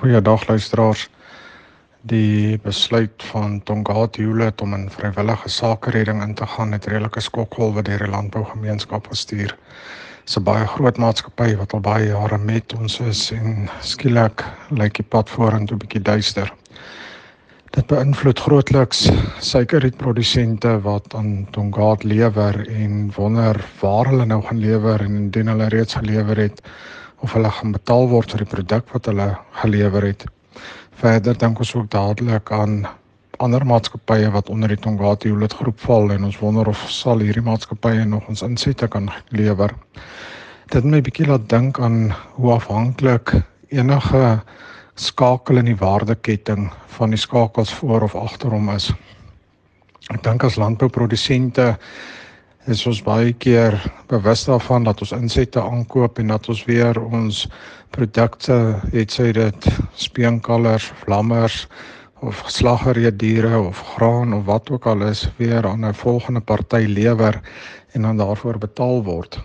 Goeiedag luisteraars. Die besluit van Tongaat Hewlett om in vrywillige sakeredding in te gaan het redelike skokgolwe deur die landbougemeenskap gestuur. Dis 'n baie groot maatskappy wat al baie jare met ons is en skielik lyk die pad vorentoe 'n bietjie duister. Dit beïnvloed grootliks suikerrietprodusente wat aan Tongaat lewer en wonder waar hulle nou gaan lewer en indien hulle reeds gelewer het of hulle gaan betaal word vir die produk wat hulle gelewer het. Verder dink ons ook dadelik aan ander maatskappye wat onder die Tongaat Hewlett groep val en ons wonder of sal hierdie maatskappye nog ons insette kan lewer. Dit het my bietjie laat dink aan hoe afhanklik enige skakel in die waardeketting van die skakels voor of agter hom is. Ek dink as landbouprodusente is ons baie keer bewus daarvan dat ons insette aankoop en dat ons weer ons produkte, het sy dit speenkalvers, lammers of geslaggereed diere of graan of wat ook al is, weer aan 'n volgende party lewer en dan daarvoor betaal word.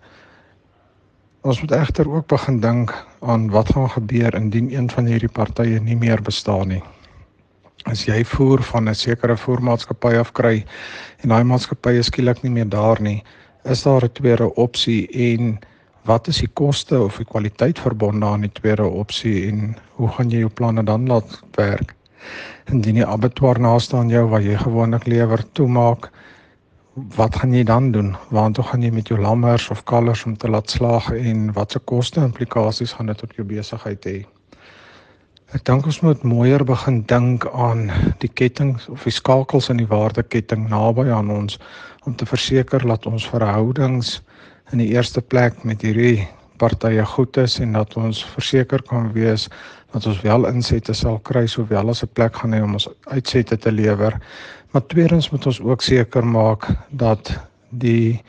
Ons moet egter ook begin dink aan wat gaan gebeur indien een van hierdie partye nie meer bestaan nie. As jy voer van 'n sekere voermaatskappy afkry en daai maatskappy is skielik nie meer daar nie, is daar 'n tweede opsie en wat is die koste of die kwaliteit verbonde aan die tweede opsie en hoe gaan jy jou planne dan laat werk? Indien die abattoir naaste aan jou waar jy gewoonlik lewer toemaak, wat gaan jy dan doen? Waartoe gaan jy met jou lammers of kalvers om te laat slaag en watse koste implikasies gaan dit op jou besigheid hê? Ek dink ons moet mooier begin dink aan die kettings of die skakels in die waardeketting naby aan ons om te verseker dat ons verhoudings in die eerste plek met hierdie partye goed is en dat ons verseker kan wees dat ons wel insette sal kry sowel as 'n plek gaan hê om ons uitsette te lewer. Maar tweedens moet ons ook seker maak dat die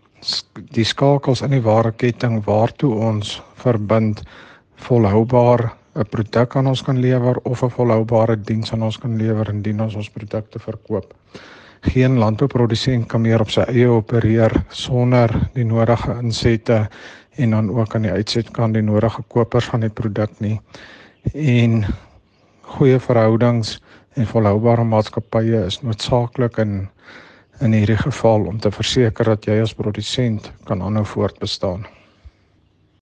skakels in die waardeketting waartoe ons verbind volhoubaar 'n produk aan ons kan lewer of 'n volhoubare diens aan ons kan lewer indien ons produkte verkoop. Geen landbouprodusent kan meer op sy eie opereer sonder die nodige insette en dan ook aan die uitsetkant die nodige kopers van die produk nie. En goeie verhoudings en volhoubare maatskappye is noodsaaklik in hierdie geval om te verseker dat jy as produsent kan aanhou voortbestaan.